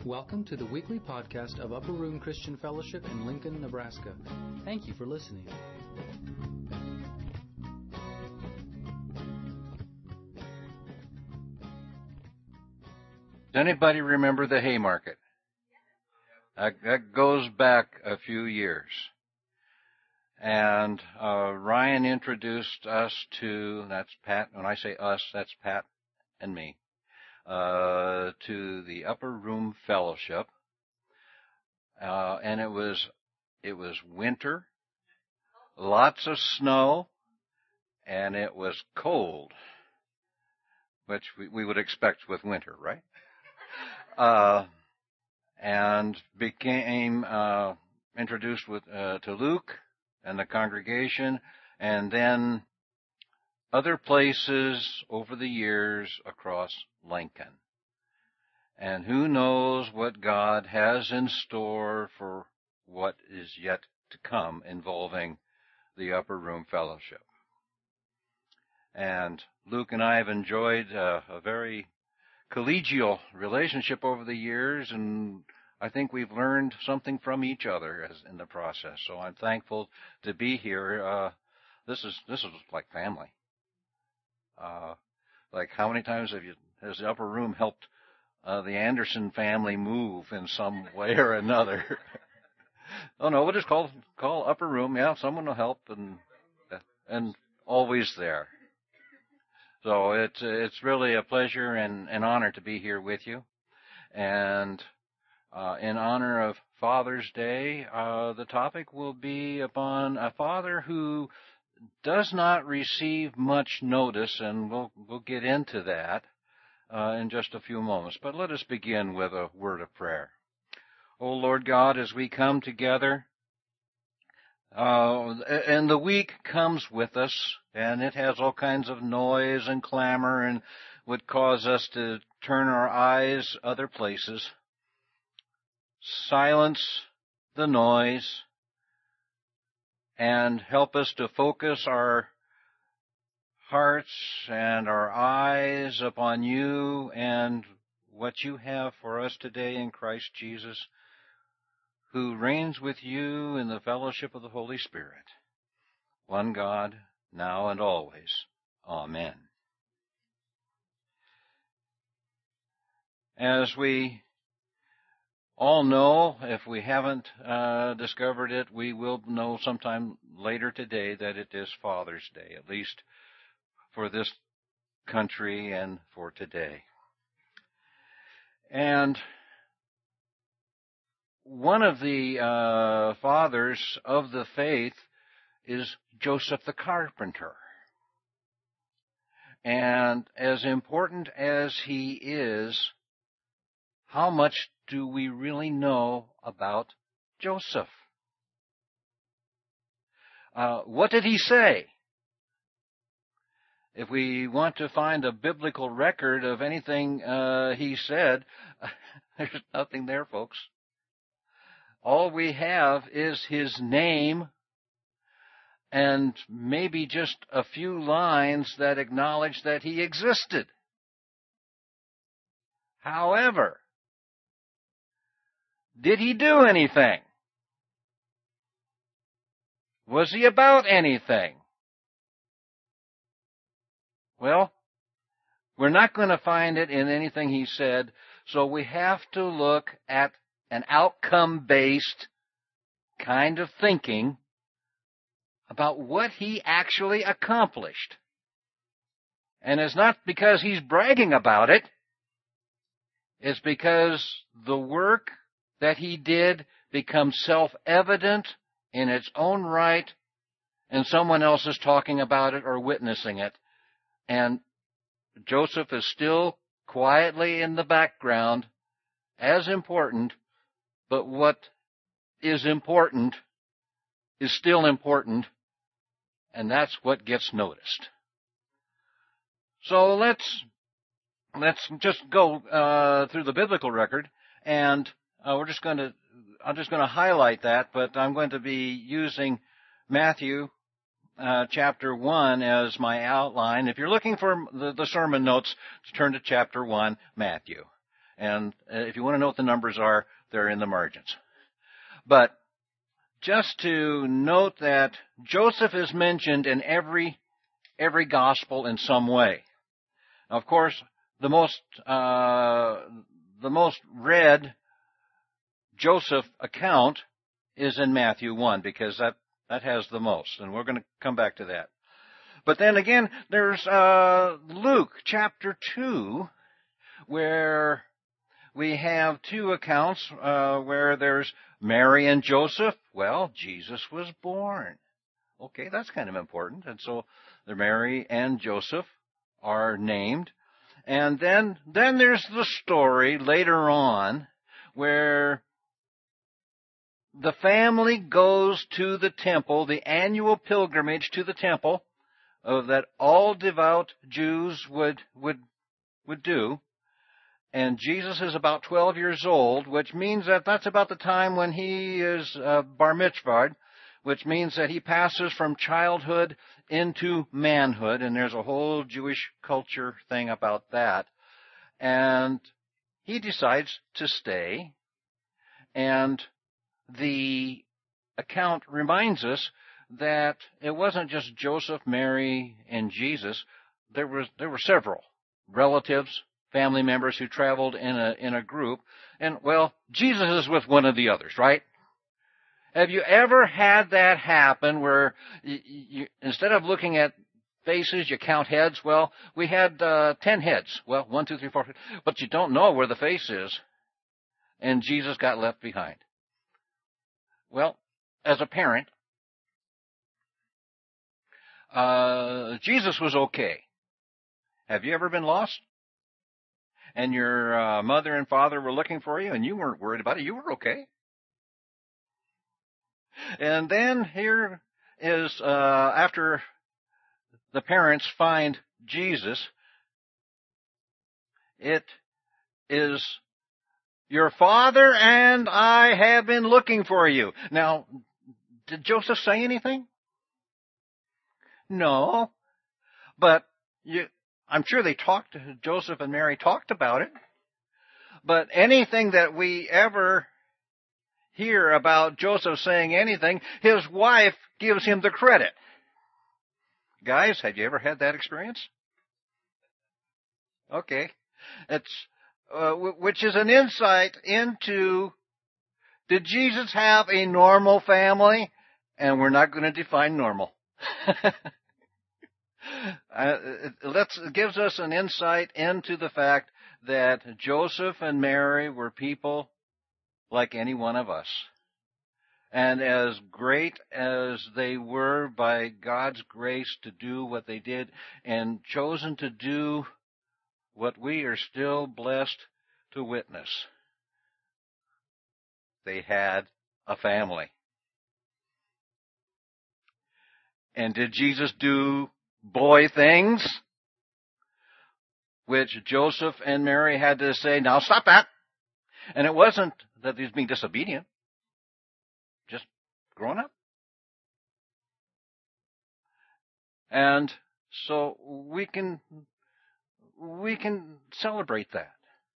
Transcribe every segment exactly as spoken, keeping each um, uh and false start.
Welcome to the weekly podcast of Upper Room Christian Fellowship in Lincoln, Nebraska. Thank you for listening. Does anybody remember the Haymarket? That, that goes back a few years. And uh, Ryan introduced us to, that's Pat, when I say us, that's Pat and me, uh, to the Upper Room Fellowship. Uh, and it was, it was winter, lots of snow, and it was cold, which we, we would expect with winter, right? Uh, and became, uh, introduced with, uh, to Luke and the congregation, and then other places over the years across Lincoln. And who knows what God has in store for what is yet to come involving the Upper Room Fellowship. And Luke and I have enjoyed uh, a very collegial relationship over the years, and I think we've learned something from each other as in the process. So I'm thankful to be here. Uh, this is this is like family. Uh, like how many times have you has the Upper Room helped uh, the Anderson family move in some way or another? Oh no, we'll just call call Upper Room. Yeah, someone will help, and and always there. So it's it's really a pleasure and an honor to be here with you. And uh, in honor of Father's Day, uh, the topic will be upon a father who does not receive much notice, and we'll we'll get into that uh, in just a few moments. But let us begin with a word of prayer. O Lord God, as we come together, uh, and the week comes with us, and it has all kinds of noise and clamor and would cause us to turn our eyes other places. Silence the noise and help us to focus our hearts and our eyes upon you and what you have for us today in Christ Jesus, who reigns with you in the fellowship of the Holy Spirit, one God, now and always. Amen. As we all know, if we haven't uh, discovered it, we will know sometime later today that it is Father's Day, at least for this country and for today. And one of the uh, fathers of the faith is Joseph the carpenter. And as important as he is, how much do we really know about Joseph? Uh, what did he say? If we want to find a biblical record of anything uh, he said, there's nothing there, folks. All we have is his name and maybe just a few lines that acknowledge that he existed. However, did he do anything? Was he about anything? Well, we're not going to find it in anything he said, so we have to look at an outcome-based kind of thinking about what he actually accomplished. And it's not because he's bragging about it. It's because the work that he did becomes self-evident in its own right, and someone else is talking about it or witnessing it. And Joseph is still quietly in the background, as important, but what is important is still important, and that's what gets noticed. So let's let's just go uh, through the biblical record, and uh, we're just going to I'm just going to highlight that, but I'm going to be using Matthew uh, chapter one as my outline. If you're looking for the, the sermon notes, turn to chapter one, Matthew. And if you want to know what the numbers are, they're in the margins. But just to note that Joseph is mentioned in every every gospel in some way. Now, of course, the most uh, the most read Joseph account is in Matthew one, because that, that has the most, and we're going to come back to that. But then again, there's uh, Luke chapter two, where we have two accounts uh, where there's Mary and Joseph. Well, Jesus was born. Okay, that's kind of important. And so the Mary and Joseph are named. And then, then there's the story later on where the family goes to the temple, the annual pilgrimage to the temple uh, that all devout Jews would would would do. And Jesus is about twelve years old, which means that that's about the time when he is uh, bar mitzvahed, which means that he passes from childhood into manhood, and there's a whole Jewish culture thing about that. And he decides to stay, and the account reminds us that it wasn't just Joseph, Mary, and Jesus. There was there were several relatives, family members who traveled in a in a group, and well, Jesus is with one of the others, right? Have you ever had that happen where you, you, instead of looking at faces, you count heads? Well, we had uh, ten heads. Well, one, two, three, four, but you don't know where the face is, and Jesus got left behind. Well, as a parent, uh, Jesus was okay. Have you ever been lost? And your uh, mother and father were looking for you, and you weren't worried about it. You were okay. And then here is, uh, after the parents find Jesus, it is, your father and I have been looking for you. Now, did Joseph say anything? No. But you, I'm sure they talked, Joseph and Mary talked about it. But anything that we ever hear about Joseph saying anything, his wife gives him the credit. Guys, have you ever had that experience? Okay. It's, uh, w- which is an insight into, did Jesus have a normal family? And we're not going to define normal. uh, it, let's, it gives us an insight into the fact that Joseph and Mary were people like any one of us. And as great as they were by God's grace to do what they did, and chosen to do what we are still blessed to witness, they had a family. And did Jesus do boy things? Which Joseph and Mary had to say, now stop that. And it wasn't that he was being disobedient. Just growing up. And so we can, we can celebrate that.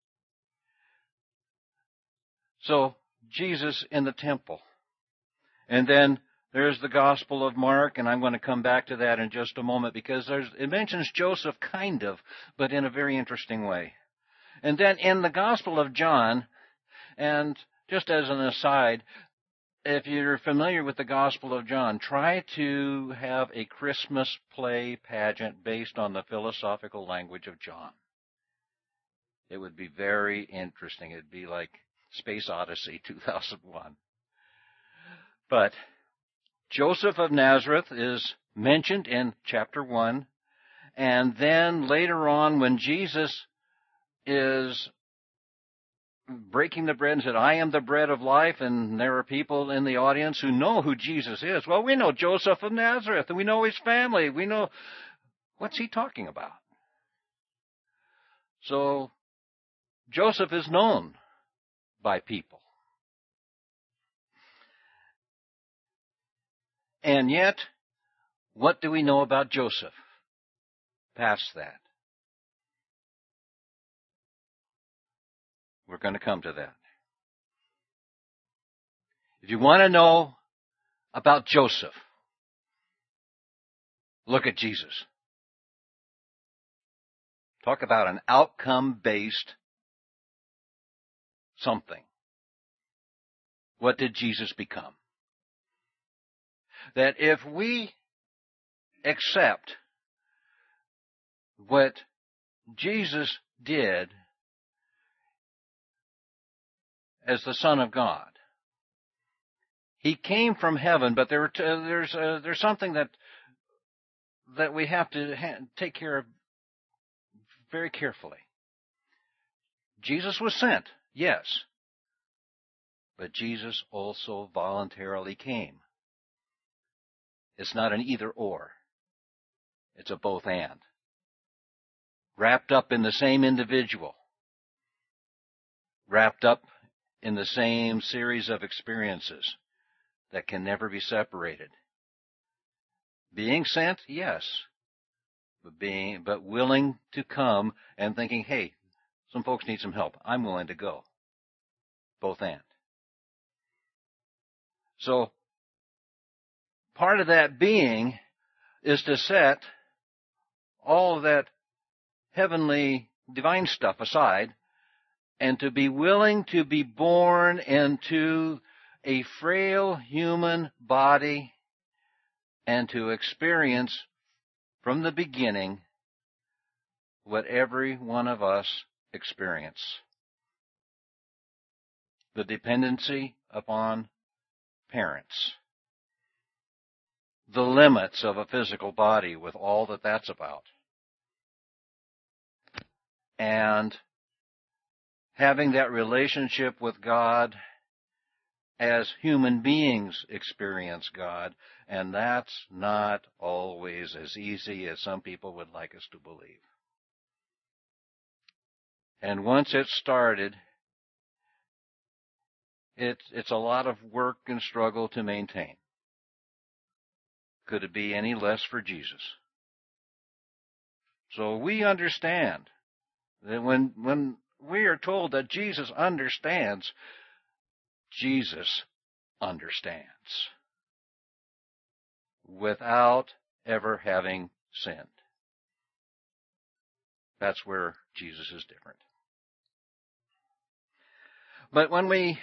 So Jesus in the temple. And then there's the Gospel of Mark, and I'm going to come back to that in just a moment, because there's, it mentions Joseph kind of, but in a very interesting way. And then in the Gospel of John, and just as an aside, if you're familiar with the Gospel of John, try to have a Christmas play pageant based on the philosophical language of John. It would be very interesting. It'd be like Space Odyssey two thousand one. But Joseph of Nazareth is mentioned in chapter one, and then later on when Jesus is breaking the bread and said, I am the bread of life, and there are people in the audience who know who Jesus is. Well, we know Joseph of Nazareth, and we know his family. We know, what's he talking about? So Joseph is known by people. And yet, what do we know about Joseph past that? going to come to that. If you want to know about Joseph, look at Jesus. Talk about an outcome-based something. What did Jesus become? That if we accept what Jesus did as the Son of God, He came from heaven, but there, there's uh, there's something that that we have to ha- take care of very carefully. Jesus was sent, yes, but Jesus also voluntarily came. It's not an either-or. It's a both-and. Wrapped up in the same individual. Wrapped up in the same series of experiences that can never be separated. Being sent, yes, but being but willing to come and thinking, hey, some folks need some help. I'm willing to go. Both and. So, part of that being is to set all of that heavenly, divine stuff aside and to be willing to be born into a frail human body and to experience from the beginning what every one of us experience. The dependency upon parents. The limits of a physical body with all that that's about. And having that relationship with God as human beings experience God, and that's not always as easy as some people would like us to believe. And once it's started, it's, it's a lot of work and struggle to maintain. Could it be any less for Jesus? So we understand that when, when we are told that Jesus understands, Jesus understands without ever having sinned. That's where Jesus is different. But when we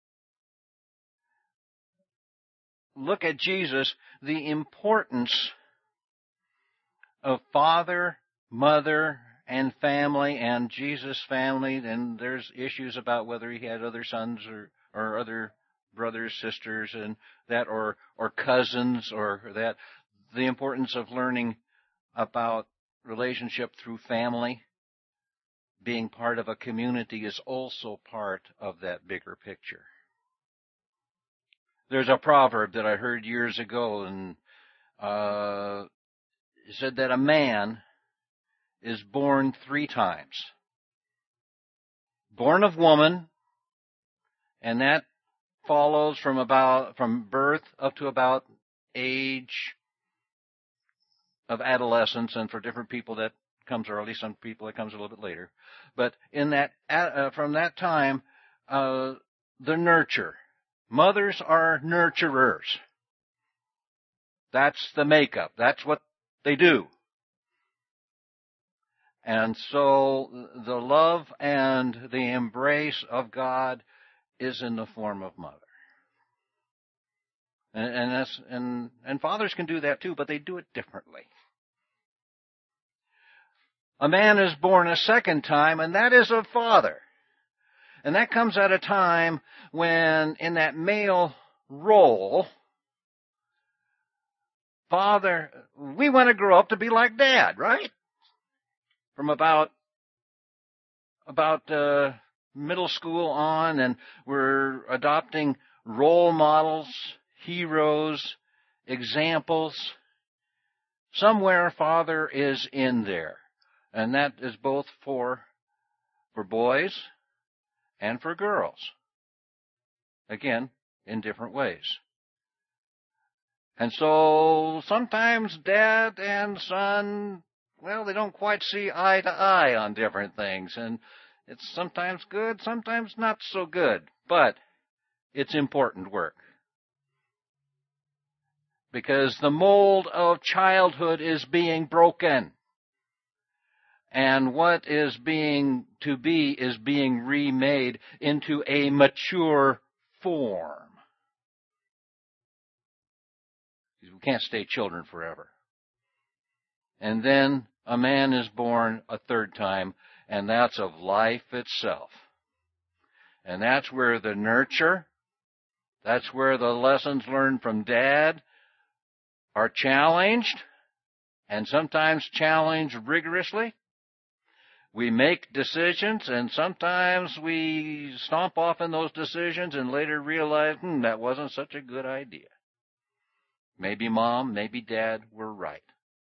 look at Jesus, the importance of father, mother, and family, and Jesus' family, and there's issues about whether he had other sons or, or other brothers, sisters, and that, or, or cousins, or that. The importance of learning about relationship through family, being part of a community, is also part of that bigger picture. There's a proverb that I heard years ago, and uh, it said that a man is born three times. Born of woman, and that follows from about from birth up to about age of adolescence, and for different people that comes early, some people it comes a little bit later. But in that, uh, from that time, uh, the nurture. Mothers are nurturers. That's the makeup. That's what they do. And so the love and the embrace of God is in the form of mother. And, and that's and and fathers can do that too, but they do it differently. A man is born a second time, and that is of father. And that comes at a time when, in that male role, father, we want to grow up to be like dad, right? From about about uh, middle school on, and we're adopting role models, heroes, examples. Somewhere father is in there. And that is both for, for boys and for girls. Again, in different ways. And so sometimes dad and son, well, they don't quite see eye to eye on different things. And It's sometimes good, sometimes not so good, but it's important work. Because the mold of childhood is being broken. And what is being to be is being remade into a mature form. We can't stay children forever. And then a man is born a third time, and that's of life itself. And that's where the nurture, that's where the lessons learned from Dad are challenged, and sometimes challenged rigorously. We make decisions, and sometimes we stomp off in those decisions and later realize, hmm, that wasn't such a good idea. Maybe Mom, maybe Dad were right.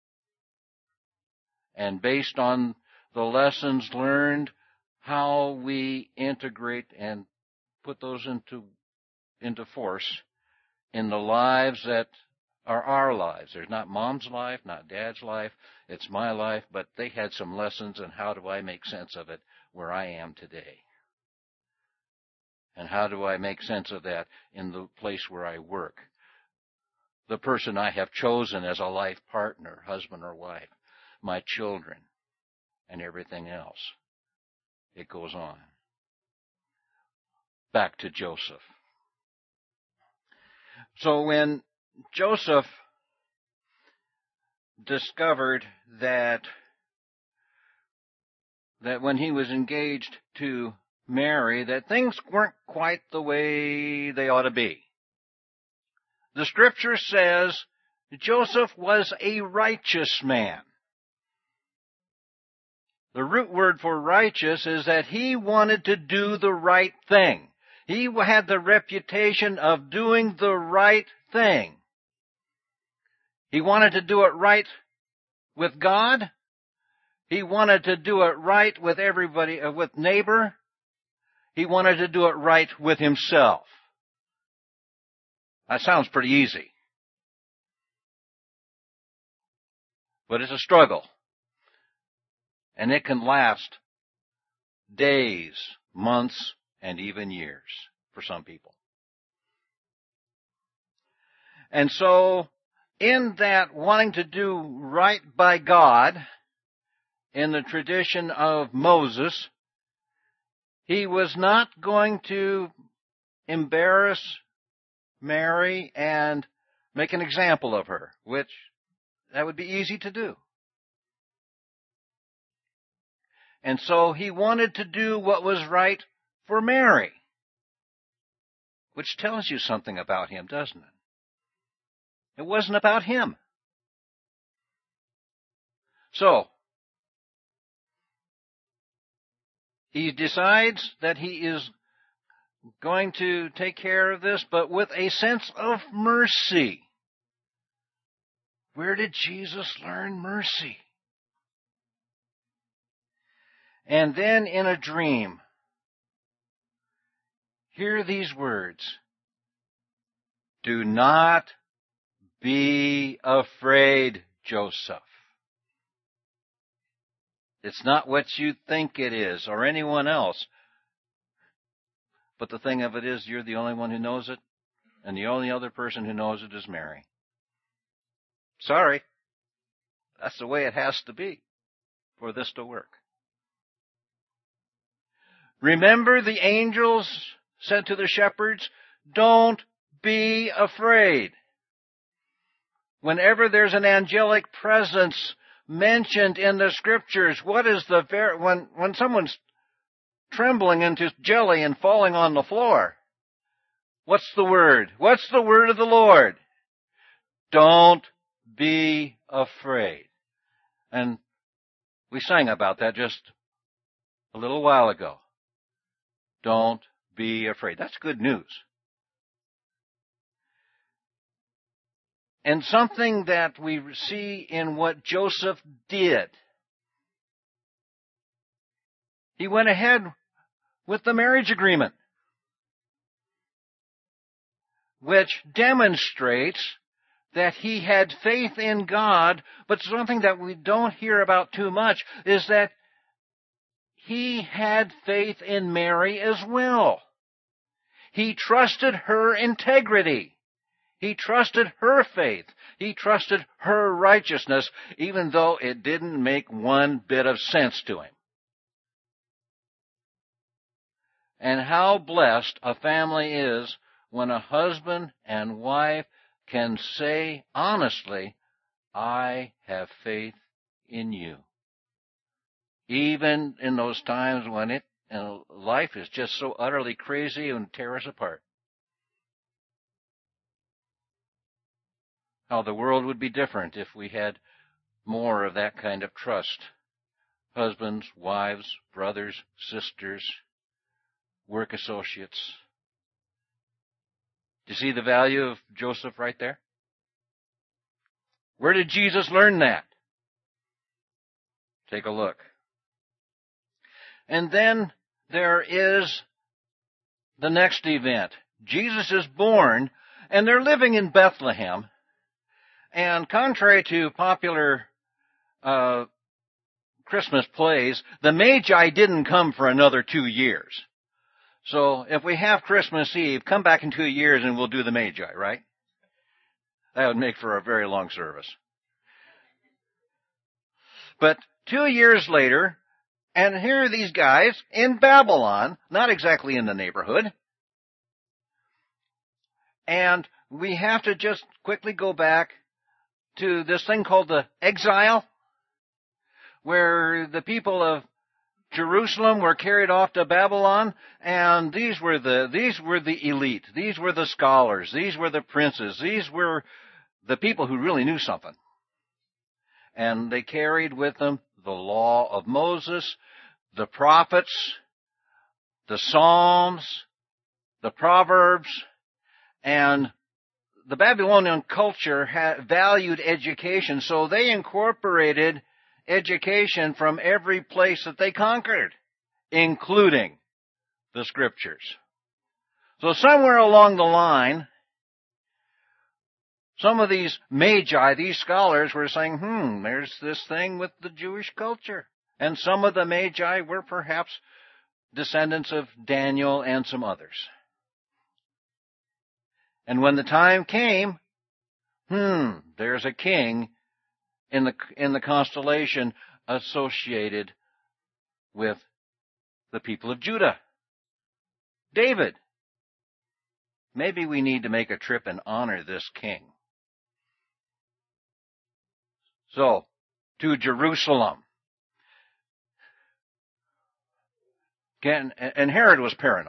And based on the lessons learned, how we integrate and put those into, into force in the lives that are our lives. There's not Mom's life, not Dad's life, it's my life, but they had some lessons, and how do I make sense of it where I am today? And how do I make sense of that in the place where I work? The person I have chosen as a life partner, husband or wife, my children, and everything else. It goes on. Back to Joseph. So when Joseph discovered that that when he was engaged to Mary, that things weren't quite the way they ought to be. The Scripture says Joseph was a righteous man. The root word for righteous is that he wanted to do the right thing. He had the reputation of doing the right thing. He wanted to do it right with God. He wanted to do it right with everybody, uh, with neighbor. He wanted to do it right with himself. That sounds pretty easy. But it's a struggle. And it can last days, months, and even years for some people. And so, in that wanting to do right by God, in the tradition of Moses, he was not going to embarrass Mary and make an example of her, which that would be easy to do. And so he wanted to do what was right for Mary, which tells you something about him, doesn't it? It wasn't about him. So, he decides that he is going to take care of this, but with a sense of mercy. Where did Jesus learn mercy? And then in a dream, hear these words. Do not be afraid, Joseph. It's not what you think it is, or anyone else. But the thing of it is, you're the only one who knows it, and the only other person who knows it is Mary. Sorry. That's the way it has to be for this to work. Remember the angels said to the shepherds, don't be afraid. Whenever there's an angelic presence mentioned in the Scriptures, what is the ver- when when someone's trembling into jelly and falling on the floor, what's the word? What's the word of the Lord? Don't be afraid. And we sang about that just a little while ago. Don't be afraid. That's good news. And something that we see in what Joseph did. He went ahead with the marriage agreement, which demonstrates that he had faith in God, but something that we don't hear about too much is that he had faith in Mary as well. He trusted her integrity. He trusted her faith. He trusted her righteousness, even though it didn't make one bit of sense to him. And how blessed a family is when a husband and wife can say honestly, I have faith in you. Even in those times when it, you know, life is just so utterly crazy and tear us apart. How the world would be different if we had more of that kind of trust. Husbands, wives, brothers, sisters, work associates. Do you see the value of Joseph right there? Where did Jesus learn that? Take a look. And then there is the next event. Jesus is born, and they're living in Bethlehem. And contrary to popular uh, Christmas plays, the Magi didn't come for another two years. So if we have Christmas Eve, come back in two years and we'll do the Magi, right? That would make for a very long service. But two years later, and here are these guys in Babylon, not exactly in the neighborhood. And we have to just quickly go back to this thing called the exile, where the people of Jerusalem were carried off to Babylon, and these were the these were the elite. These were the scholars. These were the princes. These were the people who really knew something. And they carried with them the law of Moses, the prophets, the Psalms, the Proverbs, and the Babylonian culture had valued education, so they incorporated education from every place that they conquered, including the Scriptures. So somewhere along the line, some of these magi, these scholars, were saying, hmm, there's this thing with the Jewish culture. And some of the magi were perhaps descendants of Daniel and some others. And when the time came, hmm, there's a king in the in the constellation associated with the people of Judah. David. Maybe we need to make a trip and honor this king. So, to Jerusalem. Again, and Herod was paranoid.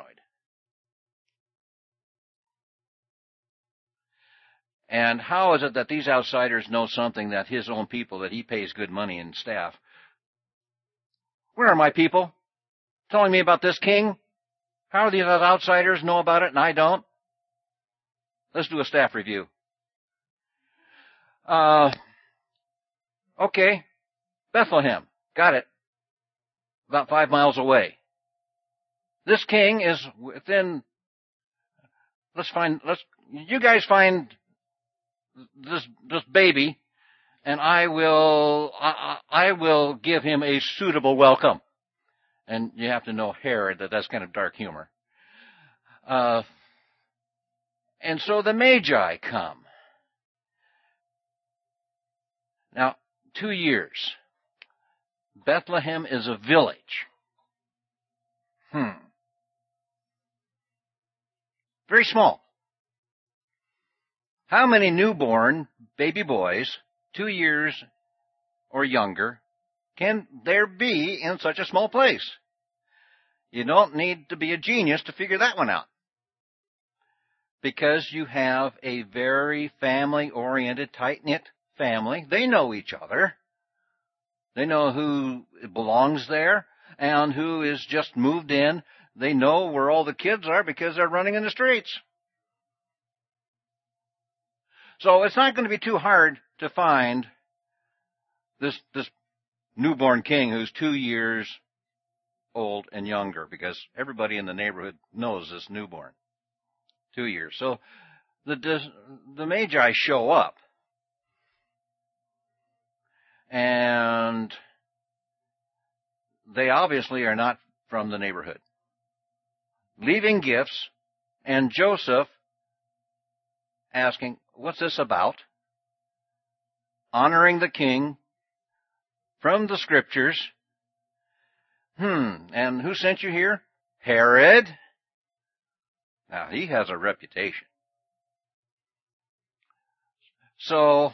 And how is it that these outsiders know something that his own people, that he pays good money and staff? Where are my people? Telling me about this king? How do these outsiders know about it and I don't? Let's do a staff review. Uh, okay. Bethlehem. Got it. About five miles away. This king is within, let's find, let's, you guys find this, this baby, and I will, I, I will give him a suitable welcome. And you have to know Herod, that that's kind of dark humor. Uh, and so the Magi come. Now, two years. Bethlehem is a village. Hmm. Very small. How many newborn baby boys, two years or younger, can there be in such a small place? You don't need to be a genius to figure that one out. Because you have a very family-oriented, tight-knit family. They know each other. They know who belongs there and who is just moved in. They know where all the kids are because they're running in the streets. So it's not going to be too hard to find this, this newborn king who's two years old and younger, because everybody in the neighborhood knows this newborn. Two years. So the, the Magi show up. And they obviously are not from the neighborhood. Leaving gifts, and Joseph asking, what's this about? Honoring the king from the scriptures. Hmm, and who sent you here? Herod. Now, he has a reputation. So,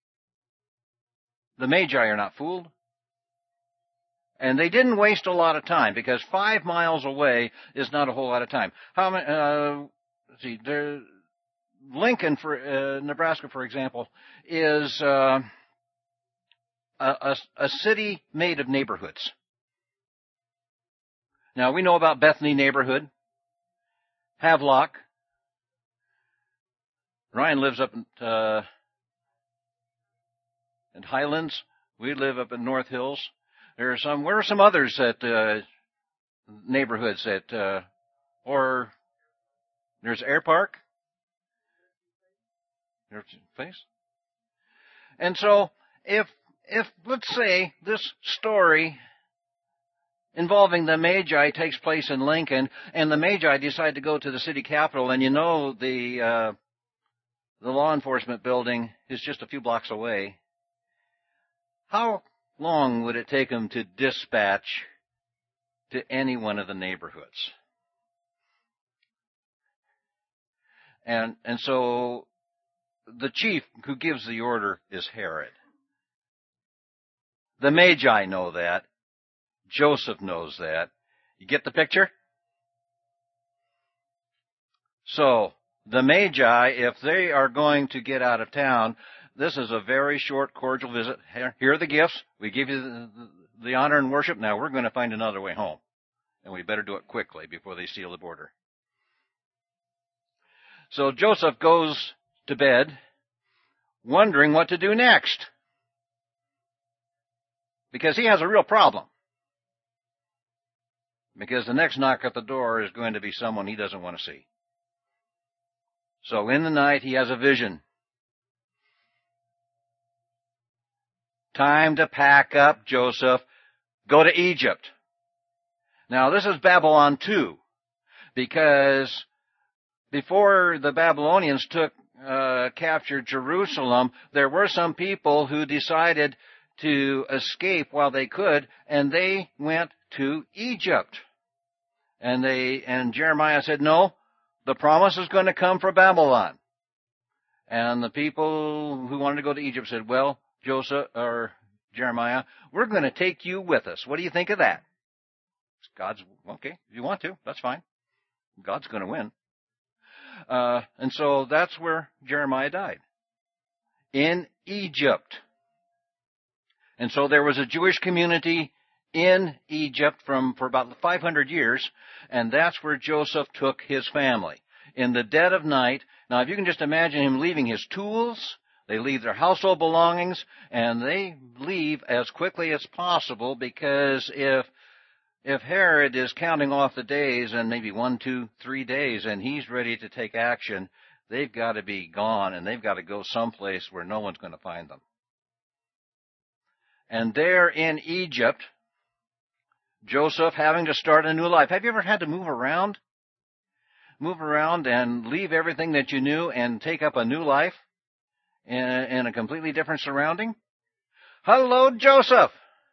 the Magi are not fooled. And they didn't waste a lot of time, because five miles away is not a whole lot of time. How many, uh, let's see, there, Lincoln, for uh, Nebraska, for example, is uh, a, a, a city made of neighborhoods. Now, we know about Bethany neighborhood, Havelock. Ryan lives up in, uh, in Highlands. We live up in North Hills. There are some, where are some others that, uh, neighborhoods that, uh, or there's Air Park. There's place. And so, if, if, let's say, this story involving the Magi takes place in Lincoln, and the Magi decide to go to the city capitol, and you know the, uh, the law enforcement building is just a few blocks away, how long would it take them to dispatch to any one of the neighborhoods? And and so the chief who gives the order is Herod. The Magi know that. Joseph knows that. You get the picture? So, the Magi, if they are going to get out of town, this is a very short, cordial visit. Here are the gifts. We give you the, the, the honor and worship. Now we're going to find another way home. And we better do it quickly before they seal the border. So Joseph goes to bed wondering what to do next. Because he has a real problem. Because the next knock at the door is going to be someone he doesn't want to see. So in the night he has a vision. Time to pack up, Joseph. Go to Egypt. Now, this is Babylon two, because before the Babylonians took, uh, captured Jerusalem, there were some people who decided to escape while they could, and they went to Egypt. And they, and Jeremiah said, no, the promise is going to come for Babylon. And the people who wanted to go to Egypt said, well, Joseph, or Jeremiah, we're going to take you with us. What do you think of that? God's, okay, if you want to, that's fine. God's going to win. Uh, and so that's where Jeremiah died. In Egypt. And so there was a Jewish community in Egypt from, for about five hundred years, and that's where Joseph took his family. In the dead of night. Now, if you can just imagine him leaving his tools, they leave their household belongings, and they leave as quickly as possible, because if if Herod is counting off the days, and maybe one, two, three days, and he's ready to take action, they've got to be gone, and they've got to go someplace where no one's going to find them. And there in Egypt, Joseph having to start a new life. Have you ever had to move around? Move around and leave everything that you knew and take up a new life in a, in a completely different surrounding? Hello, Joseph!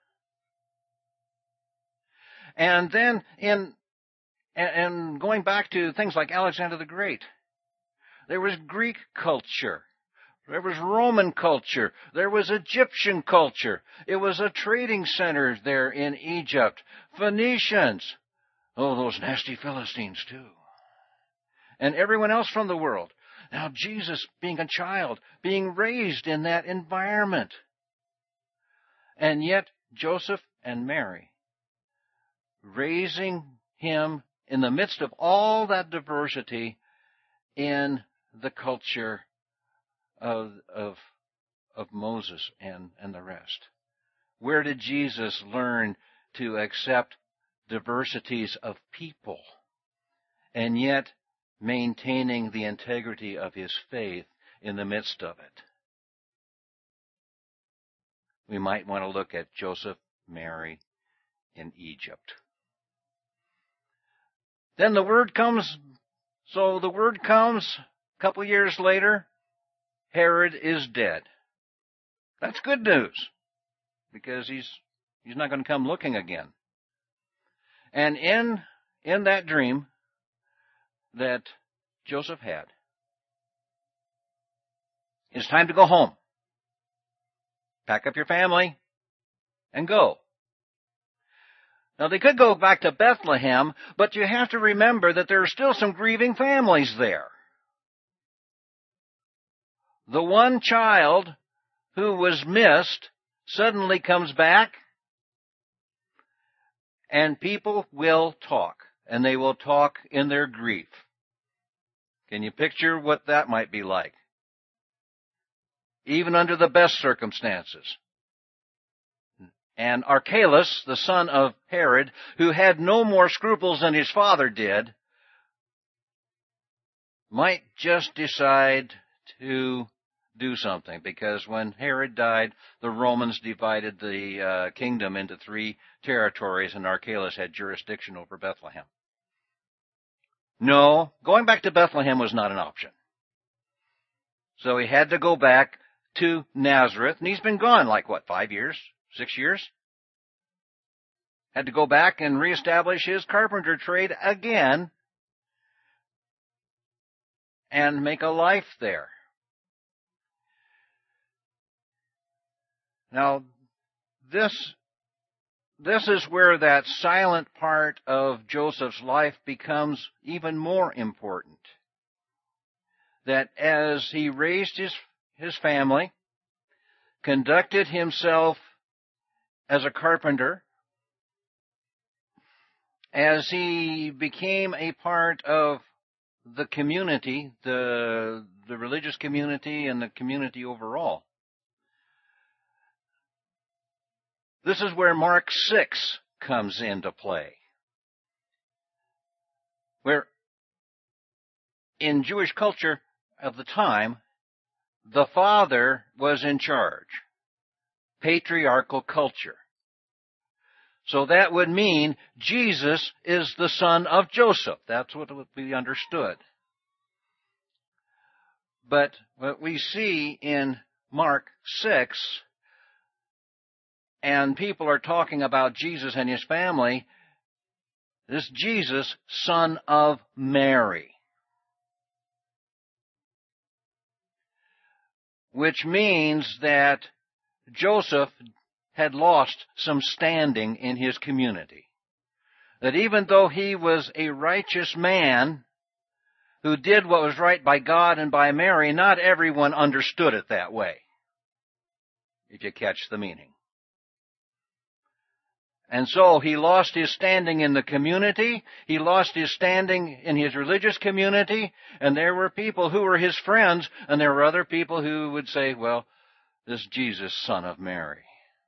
And then in, and going back to things like Alexander the Great, there was Greek culture. There was Roman culture. There was Egyptian culture. It was a trading center there in Egypt. Phoenicians. Oh, those nasty Philistines too. And everyone else from the world. Now, Jesus being a child, being raised in that environment. And yet, Joseph and Mary, raising him in the midst of all that diversity in the culture of, of, of Moses and, and the rest. Where did Jesus learn to accept diversities of people, and yet maintaining the integrity of his faith in the midst of it? We might want to look at Joseph, Mary, in Egypt. Then the word comes, so the word comes a couple years later, Herod is dead. That's good news, because he's he's not going to come looking again. And in in that dream that Joseph had, it's time to go home. Pack up your family and go. Now, they could go back to Bethlehem, but you have to remember that there are still some grieving families there. The one child who was missed suddenly comes back, and people will talk, and they will talk in their grief. Can you picture what that might be like? Even under the best circumstances. And Archelaus, the son of Herod, who had no more scruples than his father did, might just decide to do something, because when Herod died, the Romans divided the uh, kingdom into three territories, and Archelaus had jurisdiction over Bethlehem. No, going back to Bethlehem was not an option. So he had to go back to Nazareth, and he's been gone like, what, five years? Six years? Had to go back and reestablish his carpenter trade again and make a life there. Now, this, this is where that silent part of Joseph's life becomes even more important. That as he raised his, his family, conducted himself as a carpenter, as he became a part of the community, the, the religious community and the community overall. This is where Mark six comes into play. Where in Jewish culture of the time, the father was in charge. Patriarchal culture. So that would mean Jesus is the son of Joseph. That's what would be understood. But what we see in Mark six, and people are talking about Jesus and his family, this Jesus, son of Mary. Which means that Joseph had lost some standing in his community. That even though he was a righteous man who did what was right by God and by Mary, not everyone understood it that way, if you catch the meaning. And so he lost his standing in the community, he lost his standing in his religious community, and there were people who were his friends, and there were other people who would say, well, this Jesus, son of Mary.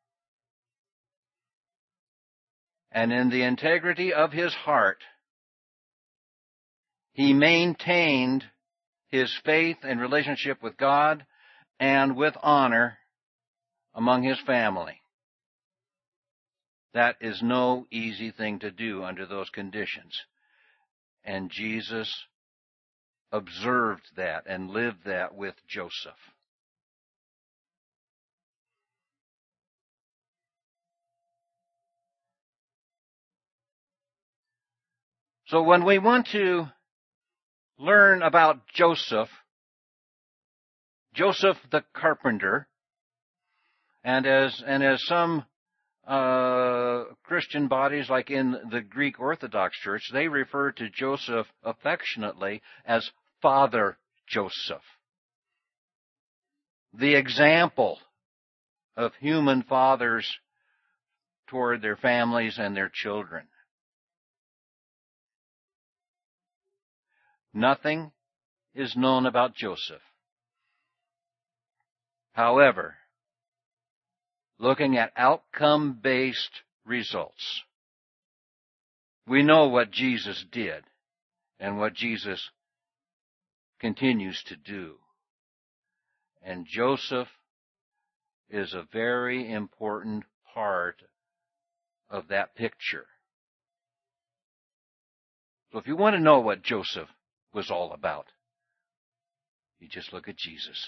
And in the integrity of his heart, he maintained his faith and relationship with God and with honor among his family. That is no easy thing to do under those conditions. And Jesus observed that and lived that with Joseph. So when we want to learn about Joseph, Joseph the carpenter, and as and as some uh, Christian bodies, like in the Greek Orthodox Church, they refer to Joseph affectionately as Father Joseph, the example of human fathers toward their families and their children. Nothing is known about Joseph. However, looking at outcome-based results, we know what Jesus did and what Jesus continues to do. And Joseph is a very important part of that picture. So if you want to know what Joseph was all about, you just look at Jesus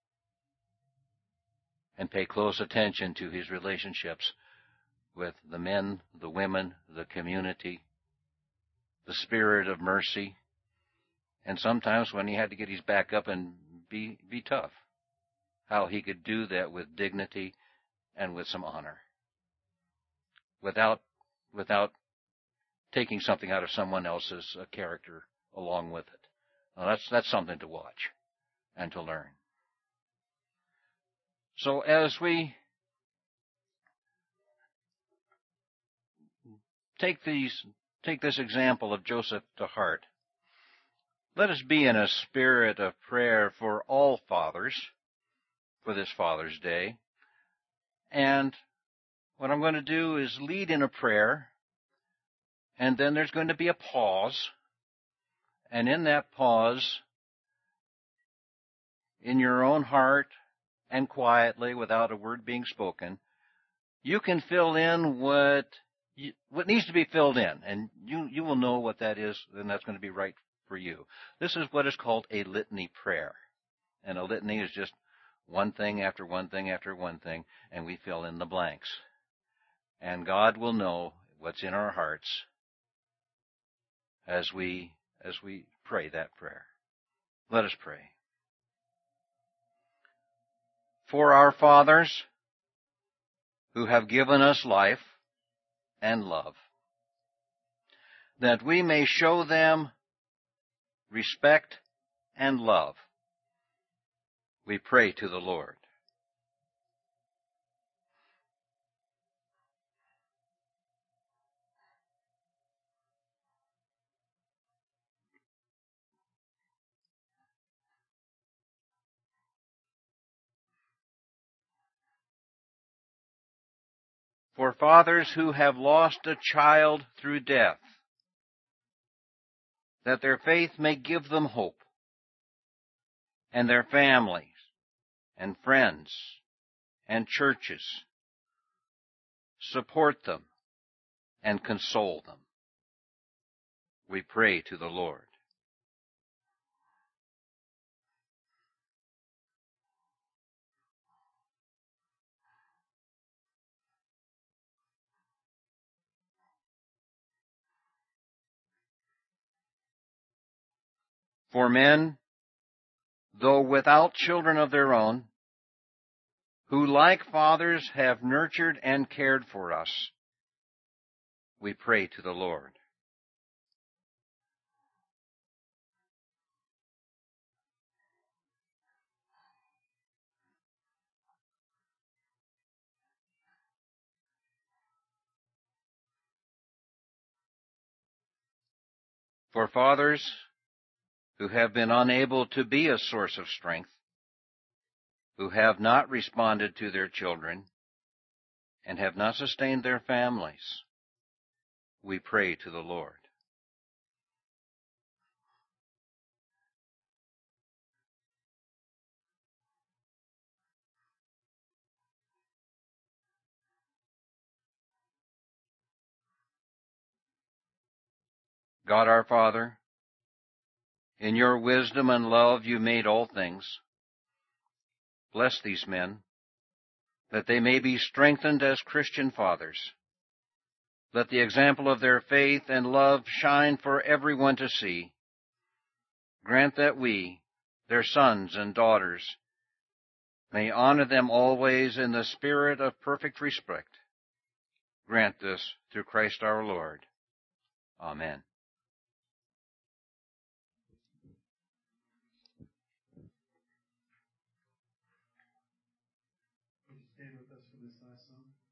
and pay close attention to his relationships with the men, the women, the community, the spirit of mercy, and sometimes when he had to get his back up and be, be tough, how he could do that with dignity and with some honor, without, without taking something out of someone else's uh, character along with it. Now that's, that's something to watch and to learn. So as we take these, take this example of Joseph to heart, let us be in a spirit of prayer for all fathers for this Father's Day. And what I'm going to do is lead in a prayer, and then there's going to be a pause. And in that pause, in your own heart and quietly, without a word being spoken, you can fill in what you, what needs to be filled in, and you, you will know what that is, and that's going to be right for you. This is what is called a litany prayer. And a litany is just one thing after one thing after one thing, and we fill in the blanks. And God will know what's in our hearts as we as we pray that prayer. Let us pray. For our fathers who have given us life and love, that we may show them respect and love, we pray to the Lord. For fathers who have lost a child through death, that their faith may give them hope, and their families and friends and churches support them and console them, we pray to the Lord. For men, though without children of their own, who like fathers have nurtured and cared for us, we pray to the Lord. For fathers who have been unable to be a source of strength, who have not responded to their children, and have not sustained their families, we pray to the Lord. God our Father, in your wisdom and love you made all things. Bless these men, that they may be strengthened as Christian fathers. Let the example of their faith and love shine for everyone to see. Grant that we, their sons and daughters, may honor them always in the spirit of perfect respect. Grant this through Christ our Lord. Amen. Would you stand with us for this last song?